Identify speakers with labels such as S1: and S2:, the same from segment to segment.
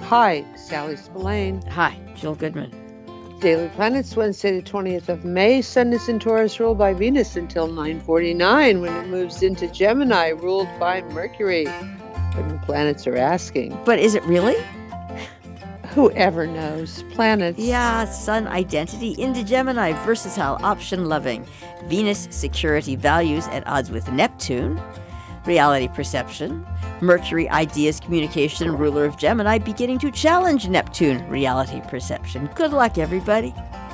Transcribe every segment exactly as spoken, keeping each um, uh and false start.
S1: Hi, Sally Spillane.
S2: Hi, Jill Goodman.
S1: Daily Planets, Wednesday the twentieth of May. Sun is in Taurus, ruled by Venus until nine forty-nine, when it moves into Gemini, ruled by Mercury. When the planets are asking.
S2: But is it really?
S1: Whoever knows. Planets.
S2: Yeah, Sun identity into Gemini, versatile, option-loving. Venus security values at odds with Neptune. Reality perception. Mercury ideas communication, ruler of Gemini, beginning to challenge Neptune reality perception. Good luck, everybody.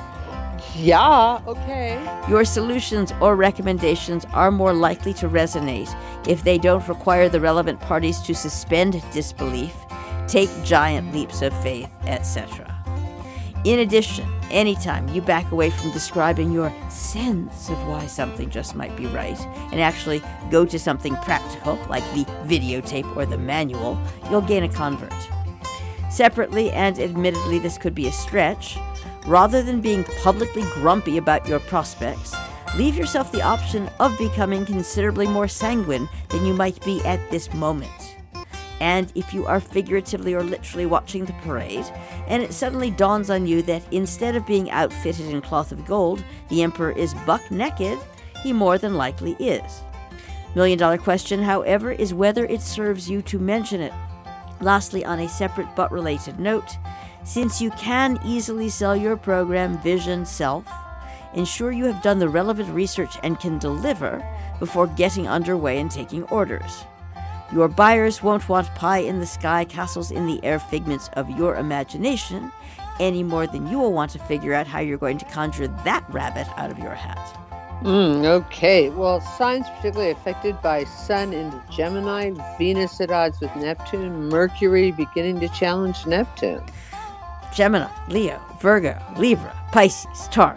S1: Yeah, okay.
S2: Your solutions or recommendations are more likely to resonate if they don't require the relevant parties to suspend disbelief, take giant leaps of faith, et cetera. In addition, anytime you back away from describing your sense of why something just might be right and actually go to something practical, like the videotape or the manual, you'll gain a convert. Separately, and admittedly this could be a stretch, rather than being publicly grumpy about your prospects, leave yourself the option of becoming considerably more sanguine than you might be at this moment. And if you are figuratively or literally watching the parade, and it suddenly dawns on you that instead of being outfitted in cloth of gold, the emperor is buck naked, he more than likely is. Million dollar question, however, is whether it serves you to mention it. Lastly, on a separate but related note, since you can easily sell your program, vision, self, ensure you have done the relevant research and can deliver before getting underway and taking orders. Your buyers won't want pie in the sky, castles in the air figments of your imagination any more than you will want to figure out how you're going to conjure that rabbit out of your hat.
S1: Mm, okay. Well, signs particularly affected by Sun into Gemini, Venus at odds with Neptune, Mercury beginning to challenge Neptune.
S2: Gemini, Leo, Virgo, Libra, Pisces, Taurus.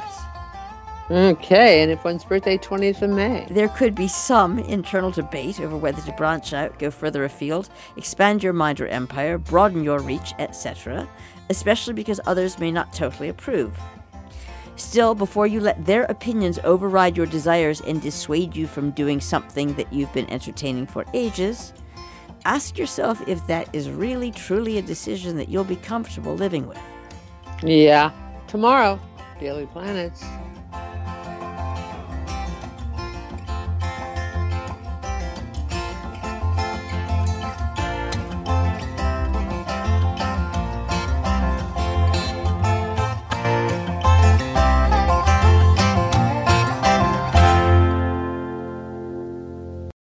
S1: Okay, and if one's birthday, twentieth of May.
S2: There could be some internal debate over whether to branch out, go further afield, expand your mind or empire, broaden your reach, et cetera, especially because others may not totally approve. Still, before you let their opinions override your desires and dissuade you from doing something that you've been entertaining for ages, ask yourself if that is really truly a decision that you'll be comfortable living with.
S1: Yeah. Tomorrow, Daily Planets.